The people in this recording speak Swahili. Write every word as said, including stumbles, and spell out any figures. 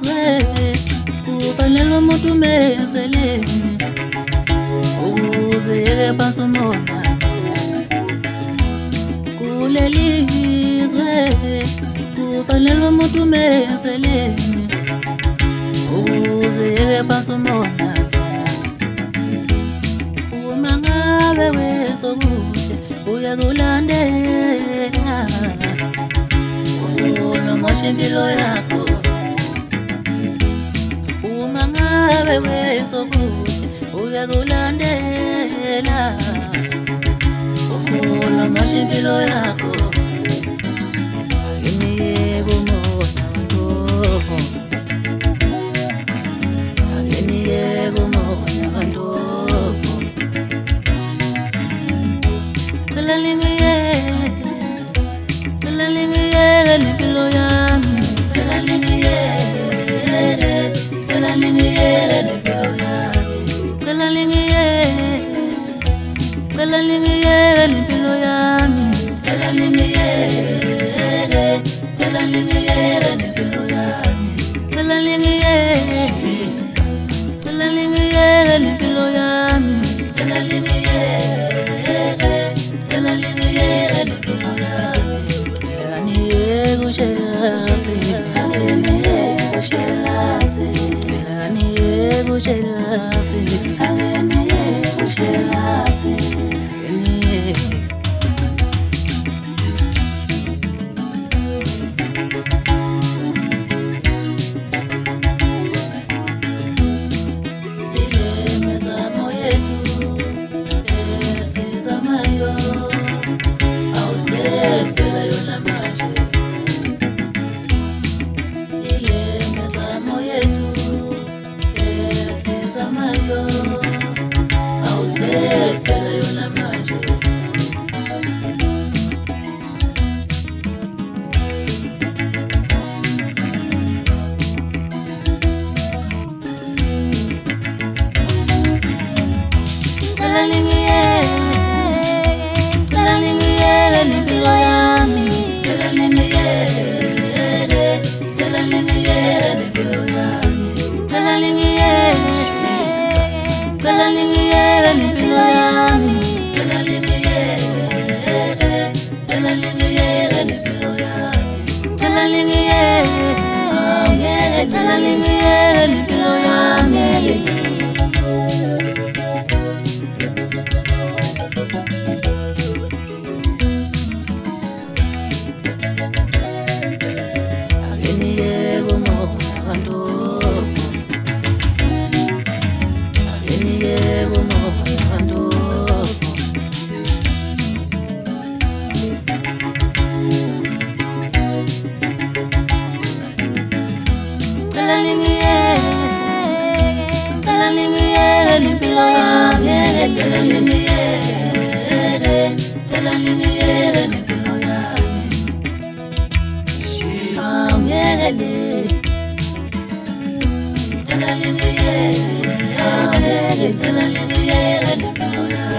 lelizwe kufanele umuntu umenzele ukuze basumona kulelizwe kufanele umuntu umenzele ukuze basumona uma ngabe wesokude uyakulandela ufuna mosha impilo yakho uma ngabe wesokude uyakulandela ufuna mosha impilo yakho akeniye kumona nto akeniye kumona nto Telalingiye, telalingiye, lipilo yami. Telalingiye, telalingiye, lipilo yami. Telalingiye, telalingiye, lipilo yami. Telalingiye, telalingiye, lipilo yami. Telalingiye, telalingiye, lipilo yami. Telalingiye. Espera yo la marcha ile mezamo yetu esizama yo au se espera yo la marcha Telalingiye Telalingiye lipilo yami Telalingiye Telalingiye lipilo yami Telalingiye Telalingiye lipilo yami Telalingiye Telalingiye lipilo yami Telalingiye Telalingiye lipilo yami Telalingiye